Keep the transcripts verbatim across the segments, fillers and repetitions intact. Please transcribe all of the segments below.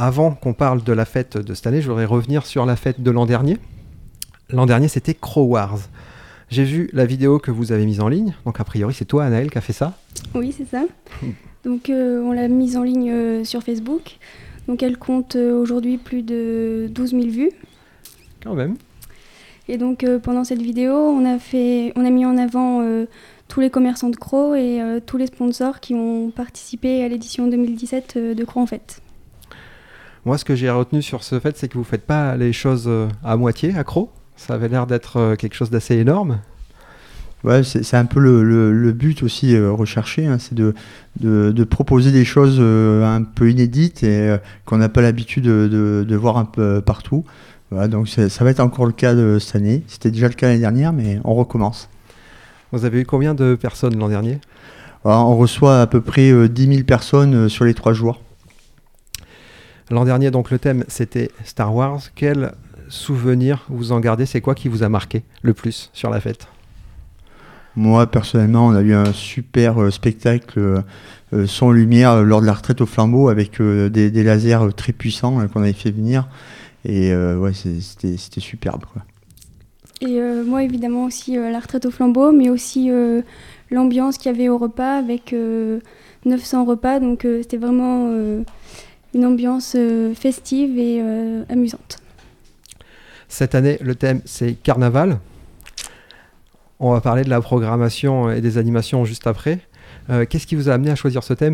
avant qu'on parle de la fête de cette année, je voudrais revenir sur la fête de l'an dernier. L'an dernier, c'était Crow Wars. J'ai vu la vidéo que vous avez mise en ligne. Donc, a priori, c'est toi, Anaëlle, qui a fait ça. Oui, c'est ça. Donc, euh, on l'a mise en ligne euh, sur Facebook. Donc, elle compte euh, aujourd'hui plus de douze mille vues. Quand même. Et donc, euh, pendant cette vidéo, on a, fait, on a mis en avant euh, tous les commerçants de Crow et euh, tous les sponsors qui ont participé à l'édition deux mille dix-sept euh, de Crow en Fête. Moi, ce que j'ai retenu sur ce fait, c'est que vous ne faites pas les choses euh, à moitié, à Crow. Ça avait l'air d'être euh, quelque chose d'assez énorme. Ouais, c'est, c'est un peu le, le, le but aussi euh, recherché, hein, c'est de, de, de proposer des choses euh, un peu inédites et euh, qu'on n'a pas l'habitude de, de, de voir un peu partout. Voilà, donc ça va être encore le cas de cette année. C'était déjà le cas l'année dernière, mais on recommence. Vous avez eu combien de personnes l'an dernier ? Alors, on reçoit à peu près euh, dix mille personnes euh, sur les trois jours. L'an dernier, donc, le thème, c'était Star Wars. Quel souvenir vous en gardez ? C'est quoi qui vous a marqué le plus sur la fête ? Moi, personnellement, on a eu un super euh, spectacle euh, euh, son lumière euh, lors de la retraite au flambeau avec euh, des, des lasers euh, très puissants euh, qu'on avait fait venir. Et euh, ouais, c'est, c'était, c'était superbe, quoi. Et euh, moi, évidemment, aussi euh, la retraite au flambeau, mais aussi euh, l'ambiance qu'il y avait au repas avec euh, neuf cents repas. Donc, euh, c'était vraiment euh, une ambiance euh, festive et euh, amusante. Cette année, le thème, c'est Carnaval. On va parler de la programmation et des animations juste après. Euh, qu'est-ce qui vous a amené à choisir ce thème ?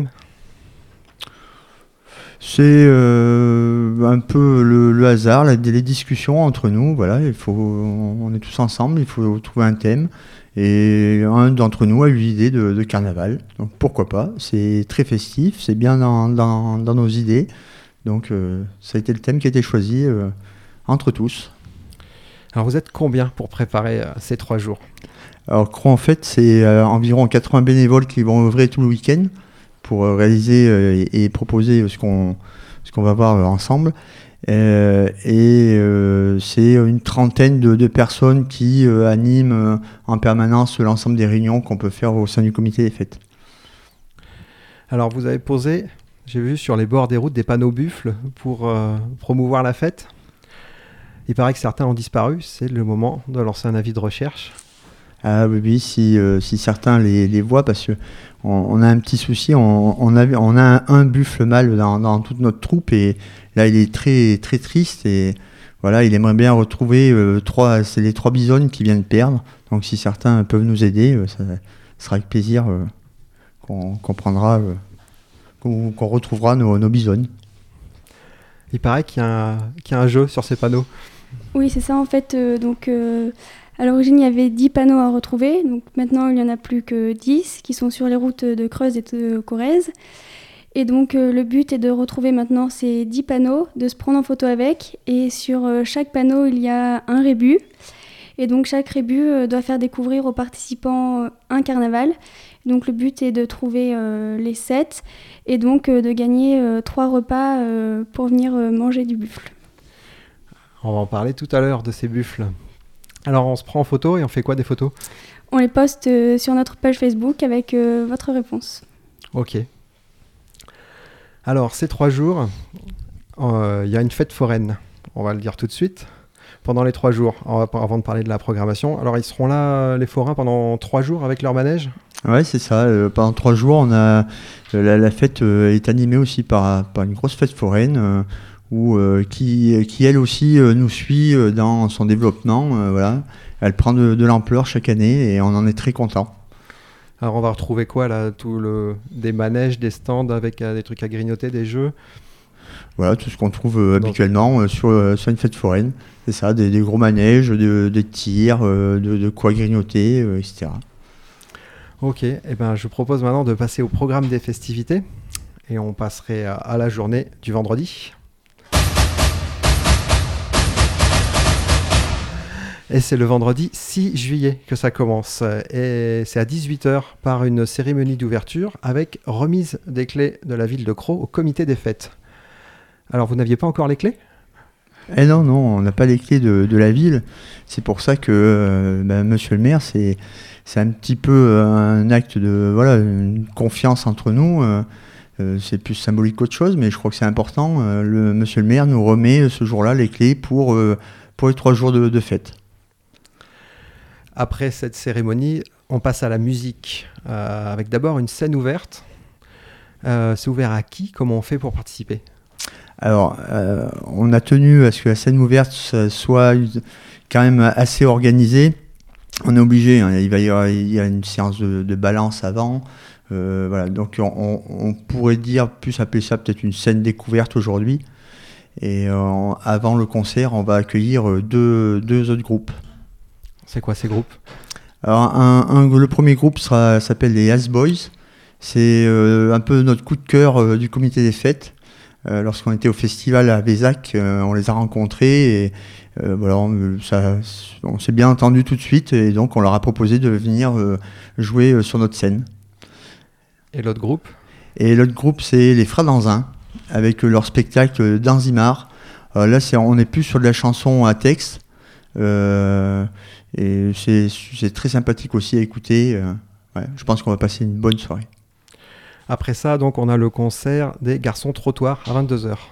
C'est euh, un peu le, le hasard, la, les discussions entre nous. Voilà, il faut, on est tous ensemble, il faut trouver un thème. Et un d'entre nous a eu l'idée de, de carnaval. Donc pourquoi pas ? C'est très festif, c'est bien dans, dans, dans nos idées. Donc euh, ça a été le thème qui a été choisi euh, entre tous. Alors vous êtes combien pour préparer euh, ces trois jours ? Alors Crow en fait, c'est euh, environ quatre-vingts bénévoles qui vont œuvrer tout le week-end pour euh, réaliser euh, et, et proposer ce qu'on, ce qu'on va voir euh, ensemble. Euh, et euh, c'est une trentaine de, de personnes qui euh, animent euh, en permanence l'ensemble des réunions qu'on peut faire au sein du comité des fêtes. Alors vous avez posé, j'ai vu sur les bords des routes, des panneaux buffles pour euh, promouvoir la fête. Il paraît que certains ont disparu, c'est le moment de lancer un avis de recherche. Ah oui, oui si, euh, si certains les, les voient, parce qu'on on a un petit souci, on, on, avait, on a un, un buffle mâle dans, dans toute notre troupe, et là il est très, très triste, et voilà, il aimerait bien retrouver euh, trois, c'est les trois bisognes qu'il vient de perdre, donc si certains peuvent nous aider, euh, ça, ça sera avec plaisir euh, qu'on, qu'on prendra, euh, qu'on, qu'on retrouvera nos, nos bisognes. Il paraît qu'il y a un, qu'il y a un jeu sur ces panneaux. Oui, c'est ça en fait. Euh, donc, euh, à l'origine, il y avait dix panneaux à retrouver. Donc maintenant, il n'y en a plus que dix qui sont sur les routes de Creuse et de Corrèze. Et donc, euh, le but est de retrouver maintenant ces dix panneaux, de se prendre en photo avec. Et sur euh, chaque panneau, il y a un rébut. Et donc, chaque rébut euh, doit faire découvrir aux participants euh, un carnaval. Donc, le but est de trouver euh, les sept et donc euh, de gagner euh, trois repas euh, pour venir euh, manger du buffle. On va en parler tout à l'heure de ces buffles. Alors, on se prend en photo et on fait quoi des photos ? On les poste euh, sur notre page Facebook avec euh, votre réponse. Ok. Alors, ces trois jours, il euh, y a une fête foraine. On va le dire tout de suite. Pendant les trois jours, on va, avant de parler de la programmation. Alors, ils seront là, les forains, pendant trois jours avec leur manège ? Ouais, c'est ça. Euh, pendant trois jours, on a, euh, la, la fête euh, est animée aussi par, par une grosse fête foraine. Euh, Ou, euh, qui, qui elle aussi euh, nous suit euh, dans son développement. Euh, voilà. Elle prend de, de l'ampleur chaque année et on en est très content. Alors on va retrouver quoi là ? Tout le... Des manèges, des stands avec euh, des trucs à grignoter, des jeux ? Voilà, tout ce qu'on trouve euh, habituellement euh, sur, euh, sur une fête foraine. C'est ça, des, des gros manèges, de, des tirs, euh, de, de quoi grignoter, euh, et cetera. Ok, et eh ben, je propose maintenant de passer au programme des festivités. Et on passerait à, à la journée du vendredi. Et c'est le vendredi six juillet que ça commence. Et c'est à dix-huit heures par une cérémonie d'ouverture avec remise des clés de la ville de Crow au comité des fêtes. Alors, vous n'aviez pas encore les clés ? Eh non, non, on n'a pas les clés de, de la ville. C'est pour ça que, euh, bah, monsieur le maire, c'est, c'est un petit peu un acte de, voilà, une confiance entre nous. Euh, Euh, c'est plus symbolique qu'autre chose, mais je crois que c'est important. Euh, le, monsieur le maire nous remet ce jour-là les clés pour, euh, pour les trois jours de, de fête. Après cette cérémonie, on passe à la musique, euh, avec d'abord une scène ouverte. Euh, c'est ouvert à qui ? Comment on fait pour participer ? Alors, euh, on a tenu à ce que la scène ouverte soit quand même assez organisée. On est obligé, hein, il va y avoir il y a une séance de, de balance avant. Euh, voilà, donc on, on pourrait dire, plus appeler ça peut-être une scène découverte aujourd'hui. Et euh, avant le concert, on va accueillir deux, deux autres groupes. C'est quoi ces groupes ? Alors, un, un, le premier groupe sera, s'appelle les As Boys. C'est euh, un peu notre coup de cœur euh, du comité des fêtes. Euh, lorsqu'on était au festival à Vézac, euh, on les a rencontrés et euh, voilà, on, ça, on s'est bien entendu tout de suite et donc on leur a proposé de venir euh, jouer euh, sur notre scène. Et l'autre groupe ? Et l'autre groupe, c'est les Frères Danzin, avec euh, leur spectacle Danzimar. Euh, là, c'est, on est plus sur de la chanson à texte. Euh, et c'est, c'est très sympathique aussi à écouter. Euh, ouais, je pense qu'on va passer une bonne soirée. Après ça, donc, on a le concert des Garçons Trottoirs à vingt-deux heures.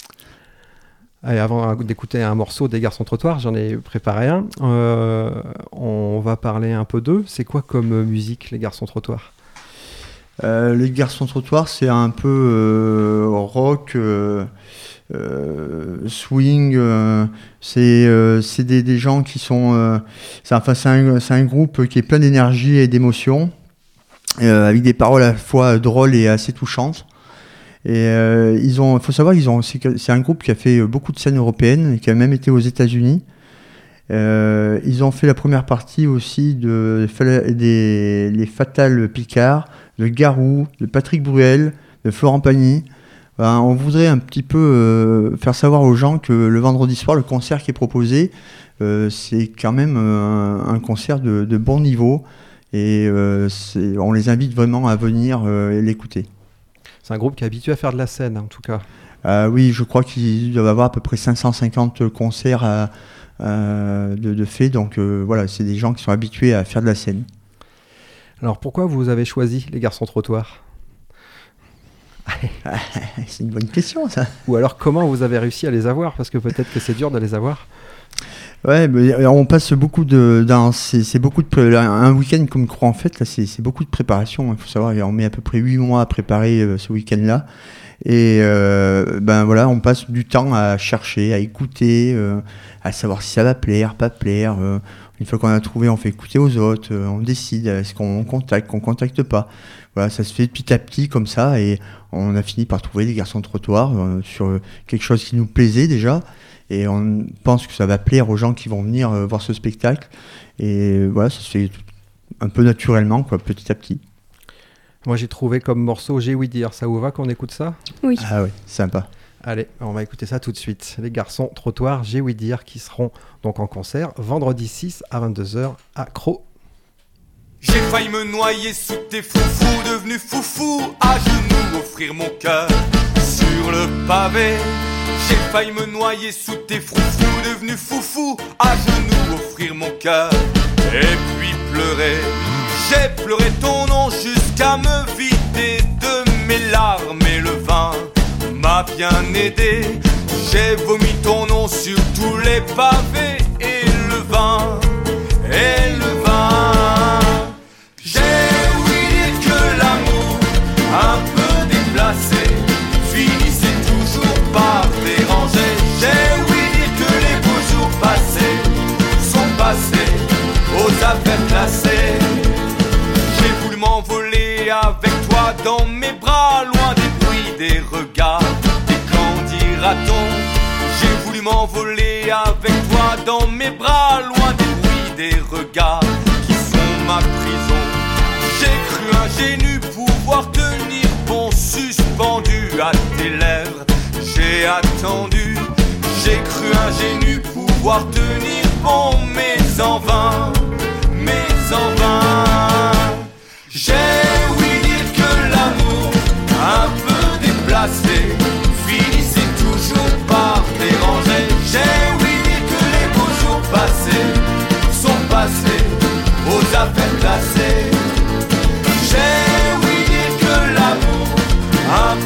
Et avant d'écouter un morceau des Garçons Trottoirs, j'en ai préparé un. Euh, on va parler un peu d'eux. C'est quoi comme musique, les Garçons Trottoirs ? euh, Les Garçons Trottoirs, c'est un peu euh, rock, euh, euh, swing. Euh, c'est euh, c'est des, des gens qui sont... Euh, c'est, enfin, c'est, un, c'est un groupe qui est plein d'énergie et d'émotion. Euh, avec des paroles à la fois drôles et assez touchantes. Et euh, ils ont, il faut savoir qu'ils ont, c'est, c'est un groupe qui a fait beaucoup de scènes européennes et qui a même été aux États-Unis. Euh, ils ont fait la première partie aussi de des les Fatal Picard, de Garou, de Patrick Bruel, de Florent Pagny. Ben, on voudrait un petit peu euh, faire savoir aux gens que le vendredi soir, le concert qui est proposé, euh, c'est quand même un, un concert de, de bon niveau. Et euh, c'est, on les invite vraiment à venir euh, et l'écouter. C'est un groupe qui est habitué à faire de la scène, en tout cas. Euh, oui, je crois qu'ils doivent avoir à peu près cinq cent cinquante concerts à, à, de, de fait. Donc euh, voilà, c'est des gens qui sont habitués à faire de la scène. Alors pourquoi vous avez choisi les Garçons Trottoirs ? C'est une bonne question, ça. Ou alors comment vous avez réussi à les avoir ? Parce que peut-être que c'est dur de les avoir. Ouais, mais on passe beaucoup de, dans, c'est, c'est beaucoup de, un week-end comme Croix en Fête, là, c'est, c'est beaucoup de préparation. Il faut savoir, on met à peu près huit mois à préparer euh, ce week-end-là. Et euh, ben voilà, on passe du temps à chercher, à écouter, euh, à savoir si ça va plaire, pas plaire. Euh, une fois qu'on a trouvé, on fait écouter aux autres, euh, on décide est-ce qu'on contacte, qu'on contacte pas. Voilà, ça se fait petit à petit comme ça, et on a fini par trouver des Garçons de Trottoir euh, sur quelque chose qui nous plaisait déjà. Et on pense que ça va plaire aux gens qui vont venir euh, voir ce spectacle. Et voilà, ça se fait un peu naturellement, quoi, petit à petit. Moi, j'ai trouvé comme morceau J'ai ouï dire. Ça vous va qu'on écoute ça ? Oui. Ah oui, sympa. Allez, on va écouter ça tout de suite. Les Garçons Trottoirs, J'ai ouï dire, qui seront donc en concert vendredi six à vingt-deux heures à Crau. J'ai failli me noyer sous tes foufous, devenu foufou, à genoux, offrir mon cœur sur le pavé. J'ai failli me noyer sous tes froufous, devenu foufou, à genoux, offrir mon cœur, et puis pleurer. J'ai pleuré ton nom jusqu'à me vider de mes larmes, et le vin m'a bien aidé. J'ai vomi ton nom sur tous les pavés, et le vin, et le vin. J'ai ouï dire que l'amour, un peu déplacé, finissait toujours par déranger. J'ai ouï dire que les beaux jours passés sont passés aux affaires classées. J'ai voulu m'envoler avec toi dans mes bras, loin des bruits, des regards, et qu'en dira-t-on. J'ai voulu m'envoler avec toi dans mes bras, loin des bruits, des regards, qui sont ma prison. J'ai cru ingénu pouvoir tenir bon suspendu à tes lèvres. J'ai attendu, j'ai cru ingénu pouvoir tenir bon, mais en vain, mais en vain. J'ai ouï dire que l'amour, un peu déplacé, finissait toujours par déranger. J'ai ouï dire que les beaux jours passés sont passés aux affaires classées. J'ai ouï dire que l'amour, un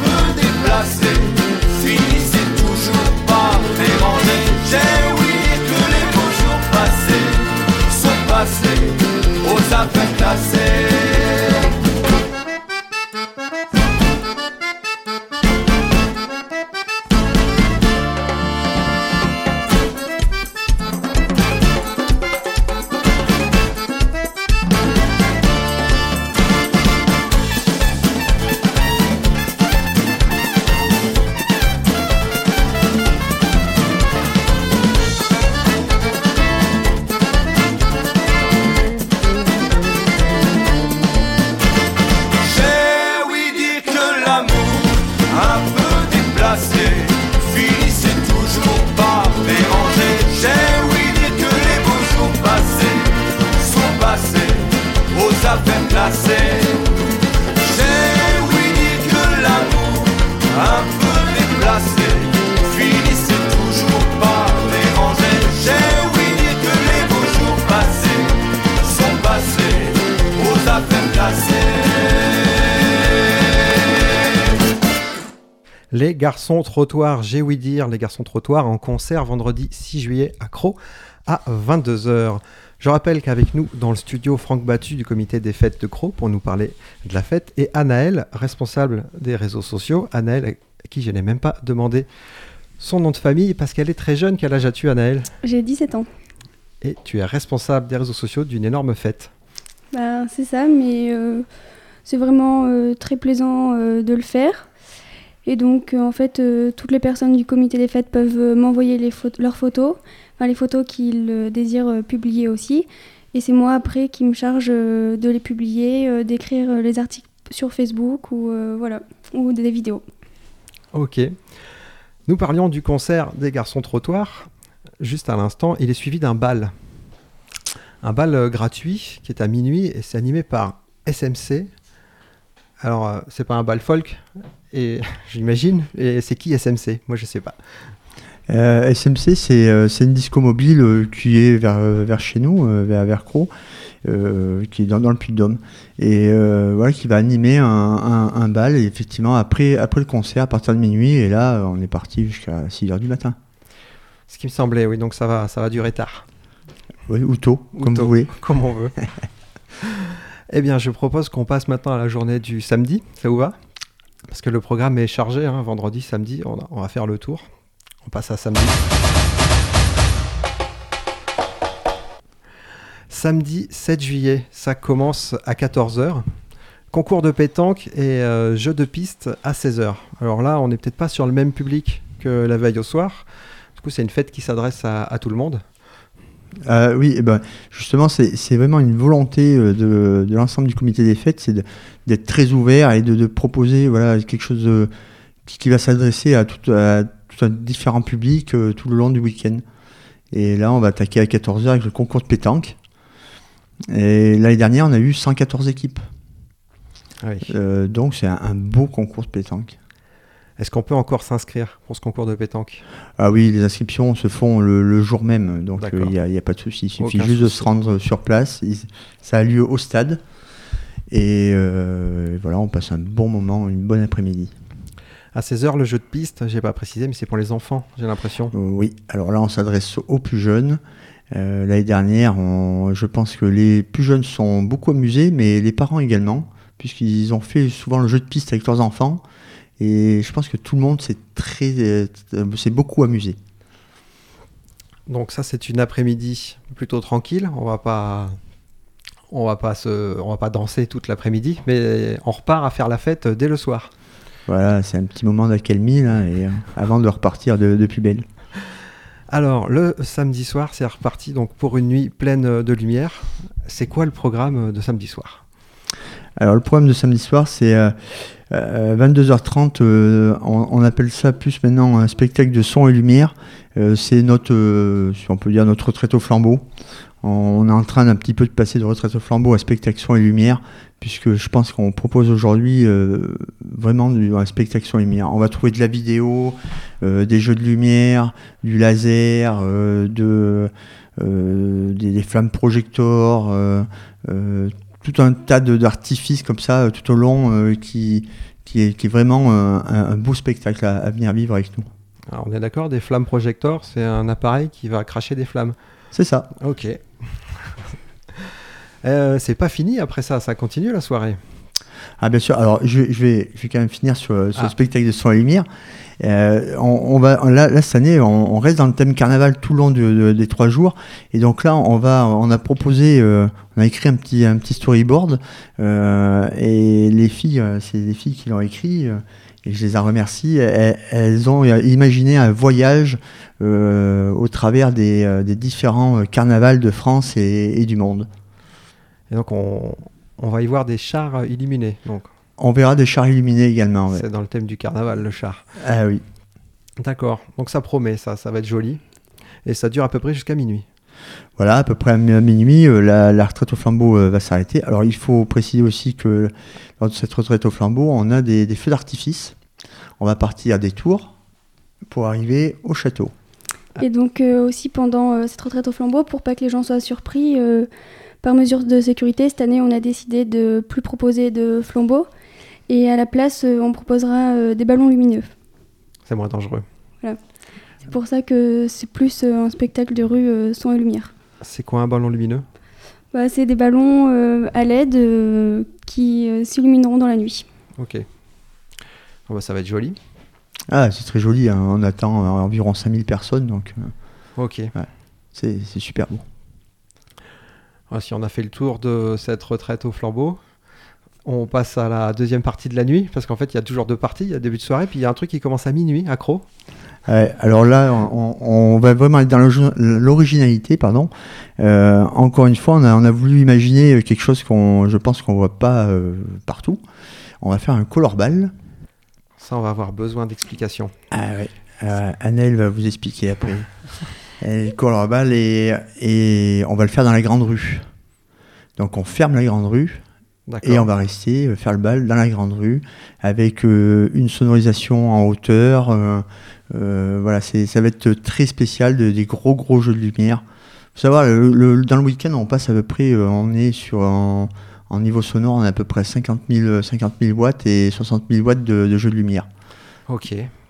Les Garçons Trottoirs, j'ai ouï dire, les Garçons Trottoirs en concert vendredi six juillet à Crau à vingt-deux heures. Je rappelle qu'avec nous dans le studio, Franck Battu du comité des fêtes de Crau pour nous parler de la fête et Anaëlle, responsable des réseaux sociaux. Anaëlle, à qui je n'ai même pas demandé son nom de famille parce qu'elle est très jeune. Quel âge as-tu, Anaëlle ? J'ai dix-sept ans. Et tu es responsable des réseaux sociaux d'une énorme fête. Bah, c'est ça, mais euh, c'est vraiment euh, très plaisant euh, de le faire. Et donc, euh, en fait, euh, toutes les personnes du comité des fêtes peuvent euh, m'envoyer les pho- leurs photos, enfin les photos qu'ils euh, désirent euh, publier aussi. Et c'est moi, après, qui me charge euh, de les publier, euh, d'écrire euh, les articles sur Facebook ou, euh, voilà, ou des vidéos. Ok. Nous parlions du concert des Garçons Trottoirs. Juste à l'instant, il est suivi d'un bal. Un bal euh, gratuit qui est à minuit et c'est animé par S M C. Alors, euh, c'est pas un bal folk, et j'imagine. Et c'est qui S M C ? Moi, je sais pas. Euh, S M C, c'est, euh, c'est une disco mobile euh, qui est vers, euh, vers chez nous, euh, vers, vers Crau, euh, qui est dans, dans le Puy-de-Dôme. Et euh, voilà, qui va animer un, un, un bal, et effectivement, après, après le concert, à partir de minuit, et là, on est parti jusqu'à six heures du matin. Ce qui me semblait, oui, donc ça va, ça va durer tard. Oui, ou tôt, Ou comme tôt, vous voulez. Comme on veut. Eh bien, je propose qu'on passe maintenant à la journée du samedi. Ça vous va ? Parce que le programme est chargé, hein, vendredi, samedi, on, a, on va faire le tour. On passe à samedi. Samedi sept juillet, ça commence à quatorze heures. Concours de pétanque et euh, jeu de piste à seize heures. Alors là, on n'est peut-être pas sur le même public que la veille au soir. Du coup, c'est une fête qui s'adresse à, à tout le monde. Euh, oui, eh ben, justement, c'est, c'est vraiment une volonté de, de l'ensemble du comité des fêtes, c'est de, d'être très ouvert et de, de proposer voilà, quelque chose de, qui, qui va s'adresser à tout, à tout un différent public euh, tout le long du week-end. Et là, on va attaquer à quatorze heures avec le concours de pétanque. Et l'année dernière, on a eu cent quatorze équipes. Ah oui. Euh, donc, c'est un, un beau concours de pétanque. Est-ce qu'on peut encore s'inscrire pour ce concours de pétanque ? Ah oui, les inscriptions se font le, le jour même, donc il n'y euh, a, y a pas de souci. Il suffit Aucun juste souci. de se rendre sur place. Il, ça a lieu au stade. Et euh, voilà, on passe un bon moment, une bonne après-midi. À seize heures, le jeu de piste, j'ai pas précisé, mais c'est pour les enfants, j'ai l'impression. Euh, oui, alors là, on s'adresse aux plus jeunes. Euh, l'année dernière, on, je pense que les plus jeunes sont beaucoup amusés, mais les parents également, puisqu'ils ont fait souvent le jeu de piste avec leurs enfants. Et je pense que tout le monde s'est, très, euh, s'est beaucoup amusé. Donc ça, c'est une après-midi plutôt tranquille. On va pas, on va pas se, on va pas danser toute l'après-midi, mais on repart à faire la fête dès le soir. Voilà, c'est un petit moment d'accalmie là, et, euh, avant de repartir de, de plus belle. Alors, le samedi soir, c'est reparti donc pour une nuit pleine de lumière. C'est quoi le programme de samedi soir ? Alors, le programme de samedi soir, c'est euh, euh, vingt-deux heures trente. Euh, on, on appelle ça plus maintenant un spectacle de son et lumière. Euh, c'est notre, euh, si on peut dire, notre retraite au flambeau. On, on est en train d'un petit peu de passer de retraite au flambeau à spectacle son et lumière, puisque je pense qu'on propose aujourd'hui euh, vraiment du, un spectacle son et lumière. On va trouver de la vidéo, euh, des jeux de lumière, du laser, euh, de, euh, des, des flammes projecteurs, euh, euh, tout un tas de, d'artifices comme ça euh, tout au long euh, qui, qui, est, qui est vraiment euh, un, un beau spectacle à, à venir vivre avec nous. Alors, on est d'accord, des flammes projecteurs, c'est un appareil qui va cracher des flammes. C'est ça. Ok. euh, c'est pas fini après ça, ça continue la soirée. Ah bien sûr, alors je, je, vais, je vais quand même finir sur, sur ah. le spectacle de son et lumière. Euh, on, on va, là, là, cette année, on, on reste dans le thème carnaval tout le long de, de, des trois jours. Et donc là, on, va, on a proposé, euh, on a écrit un petit, un petit storyboard. Euh, et les filles, c'est les filles qui l'ont écrit. Euh, et je les en remercie. Elles, elles ont imaginé un voyage euh, au travers des, des différents carnavals de France et, et du monde. Et donc, on, on va y voir des chars illuminés. Donc. On verra des chars illuminés également. Ouais. C'est dans le thème du carnaval, le char. Ah oui. D'accord. Donc ça promet, ça, ça va être joli. Et ça dure à peu près jusqu'à minuit. Voilà, à peu près à minuit, euh, la, la retraite au flambeau euh, va s'arrêter. Alors il faut préciser aussi que lors de cette retraite au flambeau, on a des, des feux d'artifice. On va partir des tours pour arriver au château. Et donc euh, aussi pendant euh, cette retraite au flambeau, pour pas que les gens soient surpris, euh, par mesure de sécurité, cette année on a décidé de ne plus proposer de flambeau. Et à la place, euh, on proposera euh, des ballons lumineux. C'est moins dangereux. Voilà. C'est pour ça que c'est plus euh, un spectacle de rue euh, son et lumière. C'est quoi un ballon lumineux ? Bah, c'est des ballons euh, à L E D euh, qui euh, s'illumineront dans la nuit. Ok. Oh bah, ça va être joli. Ah, c'est très joli, hein. On attend euh, environ cinq mille personnes, donc euh, Ok. ouais, c'est, c'est super beau. Alors, si on a fait le tour de cette retraite au flambeau, on passe à la deuxième partie de la nuit, parce qu'en fait, il y a toujours deux parties. Il y a début de soirée, puis il y a un truc qui commence à minuit, à Crau. Ouais, alors là, on, on va vraiment être dans l'originalité, pardon. Euh, encore une fois, on a, on a voulu imaginer quelque chose qu'on, je pense qu'on voit pas euh, partout. On va faire un color ball. Ça, on va avoir besoin d'explications. Ah ouais. Euh, Annelle va vous expliquer après. Et le color ball et, et on va le faire dans la grande rue. Donc on ferme la grande rue. D'accord. Et on va rester euh, faire le bal dans la grande rue avec euh, une sonorisation en hauteur. Euh, euh, voilà, c'est, ça va être très spécial, de, des gros gros jeux de lumière. Faut savoir, le, le, dans le week-end, on passe à peu près, euh, on est sur en, en niveau sonore, on a à peu près cinquante mille watts et soixante mille watts de, de jeux de lumière. Ok.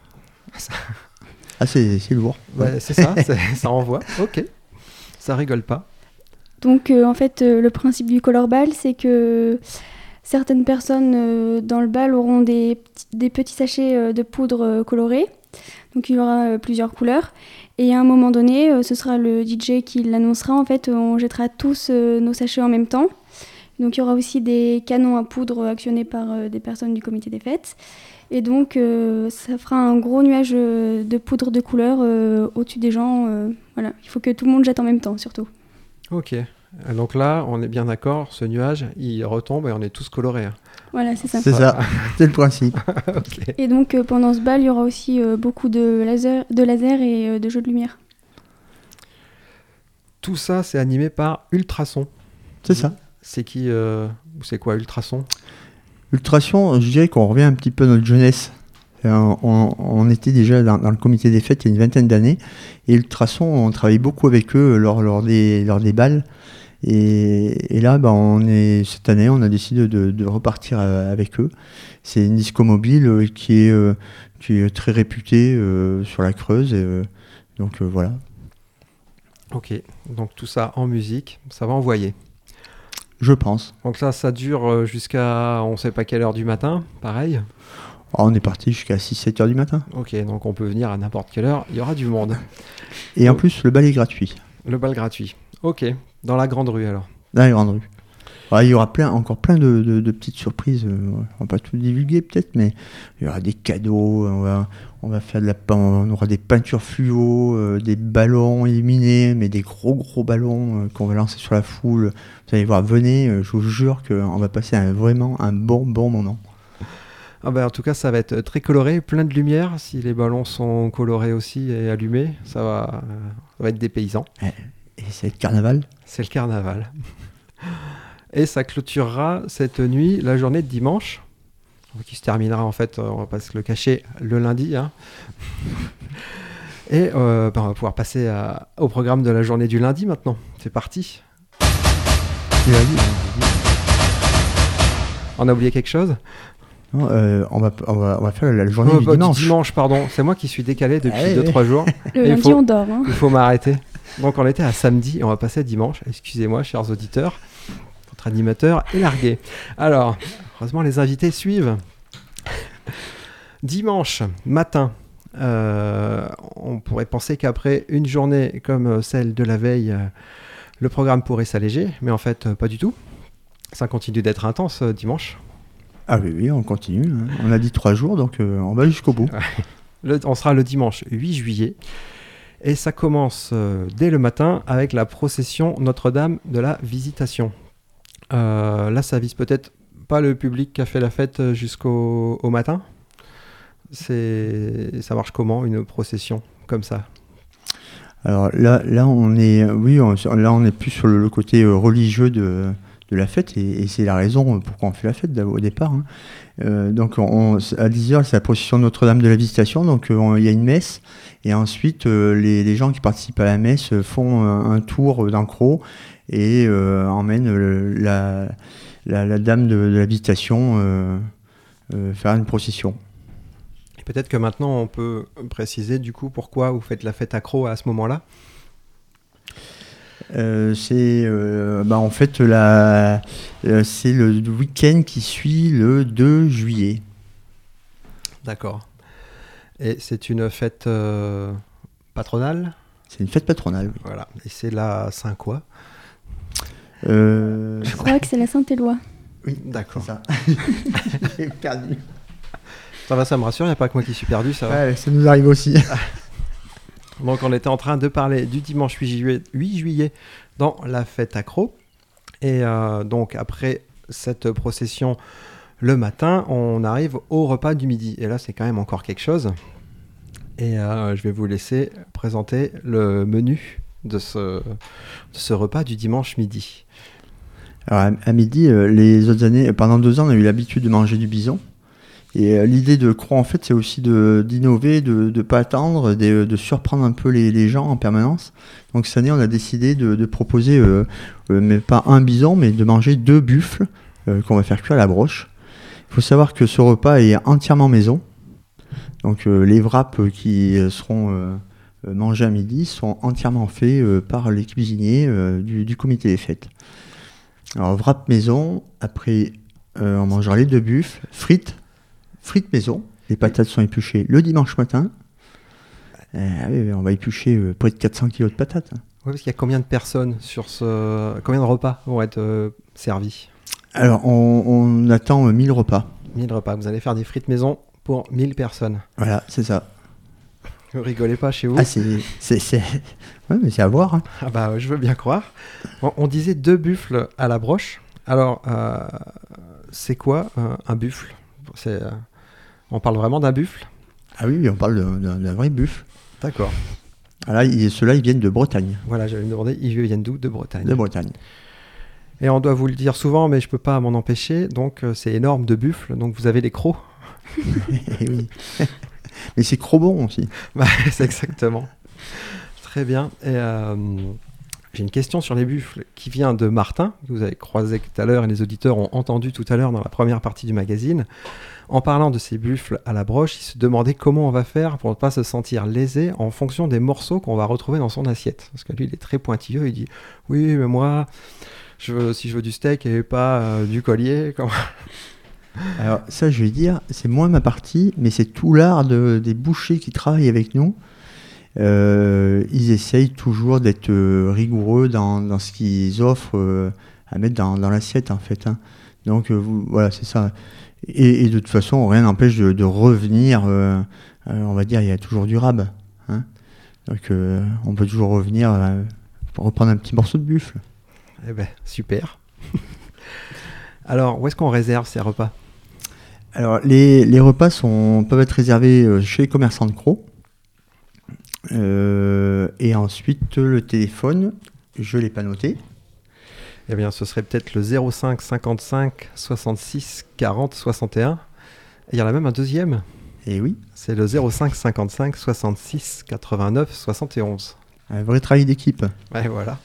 Ah, c'est, c'est lourd. Ouais, ouais. C'est ça, c'est, ça envoie. Ok. Ça rigole pas. Donc euh, en fait, euh, le principe du color ball, c'est que certaines personnes euh, dans le bal auront des, des petits sachets euh, de poudre euh, colorée. Donc il y aura euh, plusieurs couleurs. Et à un moment donné, euh, ce sera le D J qui l'annoncera. En fait, on jettera tous euh, nos sachets en même temps. Donc il y aura aussi des canons à poudre actionnés par euh, des personnes du comité des fêtes. Et donc euh, ça fera un gros nuage euh, de poudre de couleur euh, au-dessus des gens. Euh, voilà. Il faut que tout le monde jette en même temps, surtout. Ok. Donc là, on est bien d'accord, ce nuage, il retombe et on est tous colorés. Hein. Voilà, c'est ça. C'est ça, c'est le principe. Okay. Et donc euh, pendant ce bal, il y aura aussi euh, beaucoup de laser, de laser et euh, de jeux de lumière. Tout ça, c'est animé par Ultrason. C'est ça. C'est qui euh, c'est quoi Ultrason ? Ultrason, je dirais qu'on revient un petit peu à notre jeunesse. On, on, on était déjà dans, dans le comité des fêtes il y a une vingtaine d'années. Et Ultrason, on travaillait beaucoup avec eux lors, lors, des, lors des bals. Et, et là, bah, on est, cette année, on a décidé de, de repartir avec eux. C'est une disco mobile qui est, euh, qui est très réputée euh, sur la Creuse. Et, euh, donc euh, voilà. Ok, donc tout ça en musique, ça va envoyer. Je pense. Donc ça, ça dure jusqu'à on ne sait pas quelle heure du matin, pareil. Oh, on est parti jusqu'à six sept heures du matin. Ok, donc on peut venir à n'importe quelle heure, il y aura du monde. Et donc, en plus, le bal est gratuit. Le bal gratuit. Ok, dans la grande rue alors. Dans la grande rue. Alors, il y aura plein, encore plein de, de, de petites surprises. On va pas tout divulguer peut-être, mais il y aura des cadeaux. On va, on va faire de la, on aura des peintures fluo, euh, des ballons illuminés, mais des gros gros ballons euh, qu'on va lancer sur la foule. Vous allez voir, venez, euh, je vous jure qu'on va passer un, vraiment un bon bon moment. Ah bah en tout cas, ça va être très coloré, plein de lumière. Si les ballons sont colorés aussi et allumés, ça va, euh, ça va être des paysans. Et c'est le carnaval. C'est le carnaval. Et ça clôturera cette nuit la journée de dimanche, qui se terminera en fait, on va pas se le cacher, le lundi. Hein. Et euh, bah, on va pouvoir passer à, au programme de la journée du lundi maintenant. C'est parti. On a oublié quelque chose ? Non, euh, on, va, on, va, on va faire la journée oh, du bah, dimanche. Du dimanche, pardon. C'est moi qui suis décalé depuis deux trois jours. Le lundi, faut, on dort. Hein. Il faut m'arrêter. Donc on était à samedi et on va passer à dimanche. Excusez-moi, chers auditeurs. Votre animateur est largué. Alors, heureusement, les invités suivent. Dimanche matin, euh, on pourrait penser qu'après une journée comme celle de la veille, euh, le programme pourrait s'alléger. Mais en fait, euh, pas du tout. Ça continue d'être intense euh, dimanche. Ah oui, oui, on continue. Hein. On a dit trois jours, donc euh, on va jusqu'au bout. Le, on sera le dimanche huit juillet. Et ça commence euh, dès le matin avec la procession Notre-Dame de la Visitation. Euh, là, ça vise peut-être pas le public qui a fait la fête jusqu'au au matin. C'est, ça marche comment, une procession comme ça ? Alors là, là, on est, oui, on, là, on est plus sur le, le côté euh, religieux de... de la fête, et, et c'est la raison pourquoi on fait la fête au départ. Hein. Euh, donc on, à dix heures, c'est la procession de Notre-Dame de la Visitation, donc il y a une messe, et ensuite euh, les, les gens qui participent à la messe font un, un tour dans Crau et euh, emmènent euh, la, la, la Dame de, de la Visitation euh, euh, faire une procession. Et Peut-être que maintenant on peut préciser du coup pourquoi vous faites la fête accro à ce moment-là. Euh, c'est euh, bah en fait la, euh, c'est le week-end qui suit le deux juillet. D'accord. Et c'est une fête euh, patronale. C'est une fête patronale. Oui. Voilà. Et c'est la Saint quoi euh... Je crois que c'est la Saint-Éloi. Oui, d'accord. C'est ça. J'ai perdu. Ça va, ça me rassure, il n'y a pas que moi qui suis perdu, ça va. Ouais, ça nous arrive aussi. Donc on était en train de parler du dimanche huit juillet, huit juillet dans la fête accro. Et euh, donc après cette procession le matin, on arrive au repas du midi. Et là, c'est quand même encore quelque chose. Et euh, je vais vous laisser présenter le menu de ce, de ce repas du dimanche midi. Alors à, à midi, euh, les autres années, pendant deux ans, on a eu l'habitude de manger du bison. Et euh, l'idée de Cros, en fait, c'est aussi de, d'innover, de ne pas attendre, de, de surprendre un peu les, les gens en permanence. Donc cette année, on a décidé de, de proposer, euh, euh, mais pas un bison, mais de manger deux buffles euh, qu'on va faire cuire à la broche. Il faut savoir que ce repas est entièrement maison. Donc euh, les wraps qui seront euh, mangés à midi sont entièrement faits euh, par les cuisiniers euh, du, du comité des fêtes. Alors wrap maison, après euh, on mangera les deux buffles, frites, frites maison, les patates sont épluchées le dimanche matin. Euh, on va éplucher euh, près de quatre cents kilos de patates. Hein. Oui, parce qu'il y a combien de personnes sur ce... Combien de repas vont être euh, servis ? Alors on, on attend euh, mille repas. mille repas, vous allez faire des frites maison pour mille personnes. Voilà, c'est ça. Vous rigolez pas chez vous ? Ah, c'est... c'est, c'est... Ouais, mais c'est à voir. Hein. Ah bah, je veux bien croire. On, on disait deux buffles à la broche. Alors, euh, c'est quoi euh, un buffle ? c'est, euh, On parle vraiment d'un buffle ? Ah oui, on parle d'un, d'un vrai buffle. D'accord. Alors, ils, ceux-là, ils viennent de Bretagne. Voilà, j'allais me demander, ils viennent d'où ? De Bretagne. De Bretagne. Et on doit vous le dire souvent, mais je peux pas m'en empêcher. Donc, euh, c'est énorme de buffles. Donc, vous avez les crocs. Oui. Mais c'est Crobon aussi. Bah, c'est exactement. Très bien. Et euh, j'ai une question sur les buffles qui vient de Martin, que vous avez croisé tout à l'heure et les auditeurs ont entendu tout à l'heure dans la première partie du magazine. En parlant de ces buffles à la broche, il se demandait comment on va faire pour ne pas se sentir lésé en fonction des morceaux qu'on va retrouver dans son assiette. Parce que lui, il est très pointilleux. Il dit « Oui, mais moi, je veux, si je veux du steak et pas euh, du collier... » Alors ça, je vais dire, c'est moins ma partie, mais c'est tout l'art de, des bouchers qui travaillent avec nous. Euh, ils essayent toujours d'être euh, rigoureux dans, dans ce qu'ils offrent euh, à mettre dans, dans l'assiette, en fait. Hein. Donc, euh, vous, voilà, c'est ça. Et, et de toute façon, rien n'empêche de, de revenir. Euh, euh, on va dire, il y a toujours du rab. Hein. Donc, euh, on peut toujours revenir euh, pour reprendre un petit morceau de buffle. Eh ben, super. Alors, où est-ce qu'on réserve ces repas ? Alors, les, les repas sont, peuvent être réservés chez les commerçants de Cros. Euh, et ensuite, le téléphone, je ne l'ai pas noté. Eh bien, ce serait peut-être le zéro cinq cinquante-cinq soixante-six quarante soixante et un. Et il y en a même un deuxième. Et oui. C'est le zéro cinq cinquante-cinq soixante-six quatre-vingt-neuf soixante et onze. Un vrai travail d'équipe. Ouais, voilà.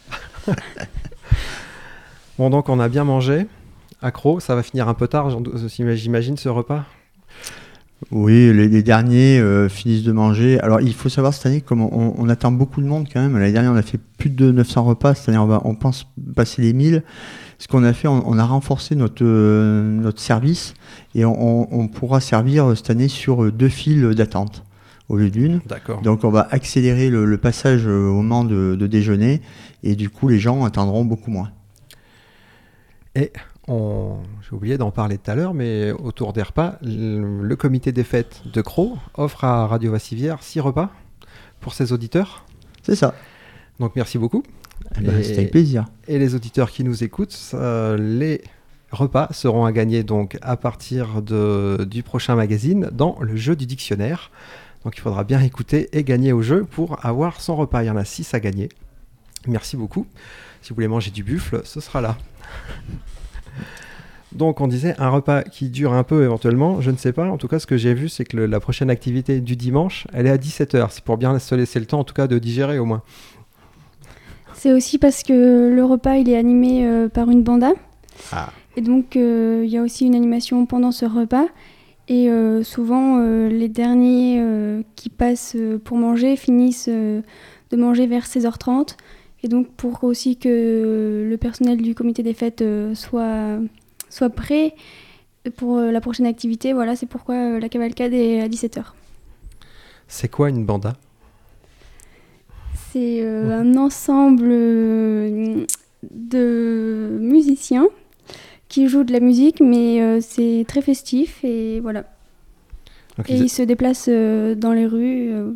Bon, donc on a bien mangé. Accro, ça va finir un peu tard, j'imagine, ce repas. Oui, les, les derniers euh, finissent de manger. Alors, il faut savoir cette année, comme on, on attend beaucoup de monde quand même. L'année dernière, on a fait plus de neuf cents repas. Cette année, on, va, on pense passer les mille. Ce qu'on a fait, on, on a renforcé notre, euh, notre service et on, on pourra servir cette année sur deux files d'attente au lieu d'une. D'accord. Donc, on va accélérer le, le passage au moment de, de déjeuner et du coup, les gens attendront beaucoup moins. Et on... j'ai oublié d'en parler tout à l'heure, mais autour des repas, le, le comité des fêtes de Cros offre à Radio Vassivière six repas pour ses auditeurs. C'est ça. Donc merci beaucoup. Eh ben, c'était avec plaisir. Et les auditeurs qui nous écoutent, euh, les repas seront à gagner donc à partir de, du prochain magazine dans le jeu du dictionnaire. Donc il faudra bien écouter et gagner au jeu pour avoir son repas. Il y en a six à gagner. Merci beaucoup. Si vous voulez manger du buffle, ce sera là. Donc on disait un repas qui dure un peu éventuellement, je ne sais pas, en tout cas ce que j'ai vu c'est que le, la prochaine activité du dimanche elle est à dixsept heures, c'est pour bien se laisser le temps en tout cas de digérer au moins. C'est aussi parce que le repas il est animé euh, par une banda, ah. Et donc il euh, y a aussi une animation pendant ce repas Et euh, souvent, euh, les derniers euh, qui passent euh, pour manger finissent euh, de manger vers seize heures trente. Et donc, pour aussi que le personnel du comité des fêtes euh, soit, soit prêt pour euh, la prochaine activité, voilà, c'est pourquoi euh, la cavalcade est à dix-sept heures. C'est quoi une banda ? C'est euh, un ensemble euh, de musiciens qui jouent de la musique, mais euh, c'est très festif et voilà. Donc, et ils... ils se déplacent euh, dans les rues. Euh,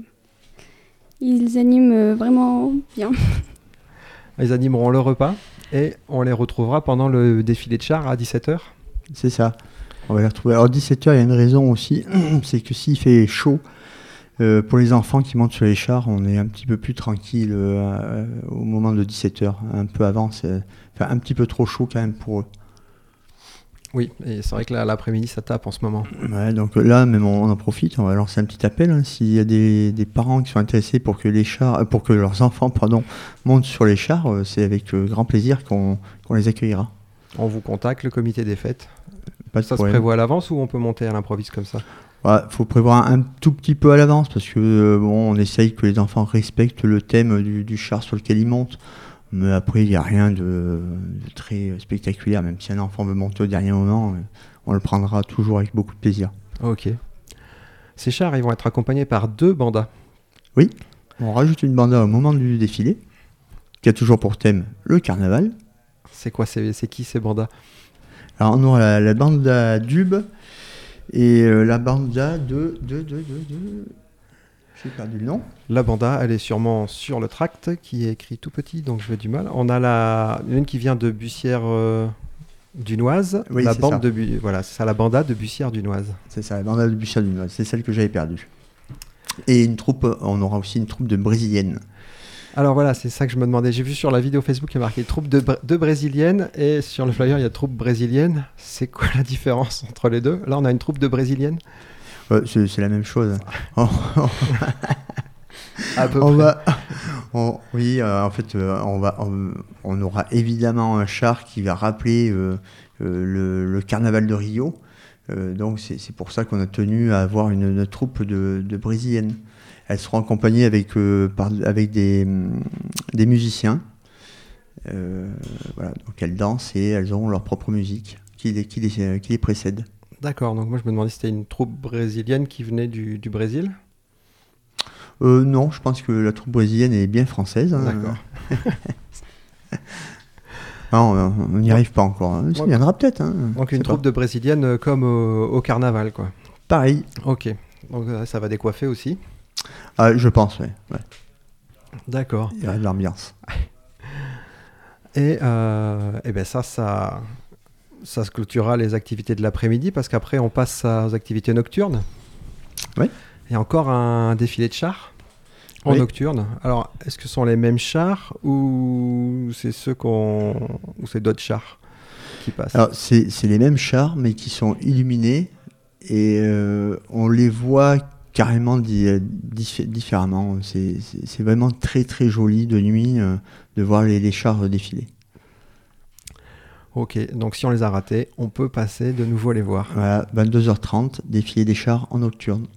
ils animent euh, vraiment bien. Ils animeront le repas et on les retrouvera pendant le défilé de chars à dix-sept heures. C'est ça. On va les retrouver. Alors dix-sept heures, il y a une raison aussi, c'est que s'il fait chaud, euh, pour les enfants qui montent sur les chars, on est un petit peu plus tranquille euh, au moment de dix-sept heures. Un peu avant, c'est enfin, un petit peu trop chaud quand même pour eux. Oui, et c'est vrai que là, l'après-midi, ça tape en ce moment. Ouais, donc là, même on, on en profite, on va lancer un petit appel. Hein, s'il y a des, des parents qui sont intéressés pour que les chars, pour que leurs enfants, pardon, montent sur les chars, euh, c'est avec euh, grand plaisir qu'on, qu'on les accueillera. On vous contacte, le comité des fêtes. Pas de ça problème. Se prévoit à l'avance ou on peut monter à l'improviste comme ça ? Ouais, faut prévoir un, un tout petit peu à l'avance parce que euh, bon, on essaye que les enfants respectent le thème du, du char sur lequel ils montent. Mais après, il n'y a rien de, de très spectaculaire. Même si un enfant veut monter au dernier moment, on le prendra toujours avec beaucoup de plaisir. Ok. Ces chars, ils vont être accompagnés par deux bandas. Oui, on rajoute une banda au moment du défilé, qui a toujours pour thème le carnaval. C'est quoi, c'est, c'est qui ces bandas ? Alors, on aura la, la banda d'Ube et euh, la banda de... de, de, de, de... J'ai perdu le nom. La banda, elle est sûrement sur le tract, qui est écrit tout petit, donc je vais du mal. On a la une qui vient de Bussière euh, dunoise. Oui, la c'est bande ça. de Bu- voilà, c'est ça, la banda de Bussière dunoise. C'est ça, la banda de Bussière dunoise. C'est celle que j'avais perdue. Et une troupe, on aura aussi une troupe de brésiliennes. Alors voilà, c'est ça que je me demandais. J'ai vu sur la vidéo Facebook, il y a marqué troupe de, Br- de brésiliennes, et sur le flyer, il y a troupe brésilienne. C'est quoi la différence entre les deux ? Là, on a une troupe de brésiliennes. Ouais, c'est, c'est la même chose. Oh, oh. À peu on près. va, on- oui, euh, en fait, euh, on, va, on, on aura évidemment un char qui va rappeler euh, euh, le, le carnaval de Rio. Euh, donc, c'est, c'est pour ça qu'on a tenu à avoir une, une troupe de, de brésiliennes. Elles seront accompagnées avec, euh, par, avec des, des musiciens. Euh, voilà, donc elles dansent et elles auront leur propre musique qui les, qui les, qui les précède. D'accord, donc moi je me demandais si c'était une troupe brésilienne qui venait du, du Brésil. Euh, non, je pense que la troupe brésilienne est bien française. Hein. D'accord. Non, on n'y arrive pas encore. Hein. Ça Ouais. viendra peut-être. Hein. Donc Je une sais troupe pas. de brésiliennes euh, comme au, au carnaval, quoi. Pareil. Ok, donc euh, ça va décoiffer aussi. Ah, je pense, ouais. ouais. D'accord. Il y aura de l'ambiance. Et, euh, et ben ça, ça, ça se clôturera les activités de l'après-midi parce qu'après on passe aux activités nocturnes. Oui. Il y a encore un défilé de chars en Oui. nocturne. Alors, est-ce que ce sont les mêmes chars ou c'est ceux qu'on ou c'est d'autres chars qui passent ? Alors, c'est, c'est les mêmes chars, mais qui sont illuminés et euh, on les voit carrément di- dif- différemment. C'est, c'est, c'est vraiment très très joli de nuit euh, de voir les, les chars défiler. Ok, donc si on les a ratés, on peut passer de nouveau les voir. Voilà, vingt-deux heures trente, défilé des chars en nocturne.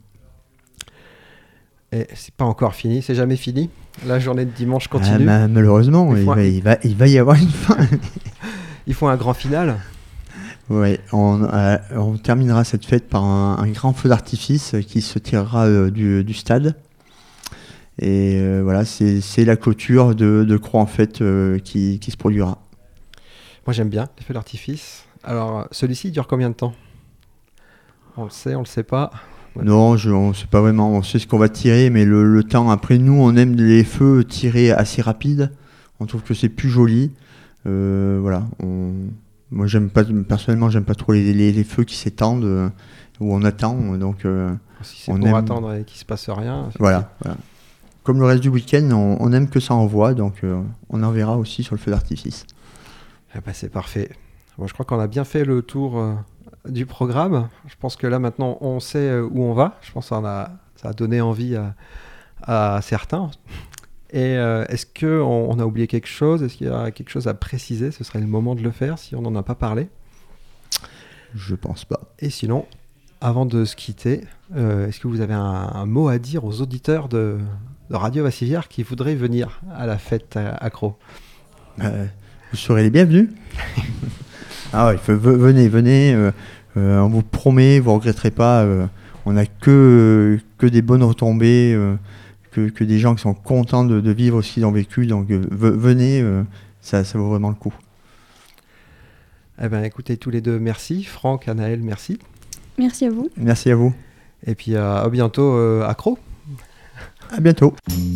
Et c'est pas encore fini, c'est jamais fini. La journée de dimanche Ah, continue. ma- malheureusement, Il il faut un- va, il, va, il va y avoir une fin. Ils font un grand final. Ouais, on, euh, on terminera cette fête par un, un grand feu d'artifice qui se tirera euh, du, du stade. Et euh, voilà, c'est, c'est la clôture de, de croix en fait euh, qui, qui se produira. Moi j'aime bien les feux d'artifice. Alors celui-ci il dure combien de temps ? On le sait, on le sait pas. Ouais. Non, je, on sait pas vraiment, on sait ce qu'on va tirer, mais le, le temps, après nous, on aime les feux tirés assez rapides. On trouve que c'est plus joli. Euh, voilà, on... Moi, j'aime pas, personnellement, j'aime pas trop les, les, les feux qui s'étendent, euh, où on attend. Donc, euh, Si c'est on pour aime- attendre et qu'il se passe rien. voilà, voilà. Comme le reste du week-end, on, on aime que ça envoie, donc euh, on en verra aussi sur le feu d'artifice. Eh ben, c'est parfait. Bon, je crois qu'on a bien fait le tour euh, du programme. Je pense que là maintenant on sait euh, où on va. Je pense que ça, en a, ça a donné envie à, à certains. Et euh, est-ce qu'on on a oublié quelque chose ? Est-ce qu'il y a quelque chose à préciser ? Ce serait le moment de le faire si on n'en a pas parlé. Je pense pas. Et sinon, avant de se quitter, euh, est-ce que vous avez un, un mot à dire aux auditeurs de, de Radio Vassivière qui voudraient venir à la fête accro? euh, Vous serez les bienvenus. Ah oui, venez, venez. Euh, euh, on vous promet, vous ne regretterez pas. Euh, on n'a que, que des bonnes retombées, euh, que, que des gens qui sont contents de, de vivre ce qu'ils ont vécu. Donc euh, venez, euh, ça, ça vaut vraiment le coup. Eh bien, écoutez, tous les deux, merci. Franck, Anaël, merci. Merci à vous. Merci à vous. Et puis euh, à bientôt, euh, accro. À bientôt.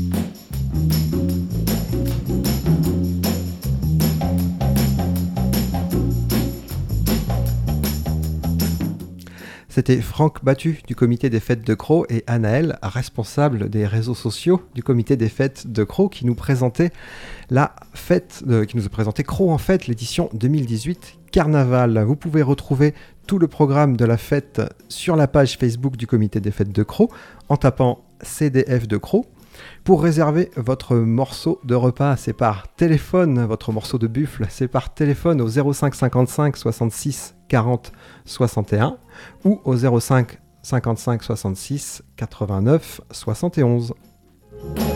C'était Franck Battu du comité des fêtes de Crau et Anaël, responsable des réseaux sociaux du comité des fêtes de Crau, qui nous présentait la fête, de, qui nous a présenté Crau en fête, l'édition deux mille dix-huit Carnaval. Vous pouvez retrouver tout le programme de la fête sur la page Facebook du comité des fêtes de Crau en tapant C D F de Crau. Pour réserver votre morceau de repas, c'est par téléphone, votre morceau de buffle, c'est par téléphone au zéro cinq cinquante-cinq soixante-six quarante soixante et un ou au zéro cinq cinquante-cinq soixante-six quatre-vingt-neuf soixante et onze.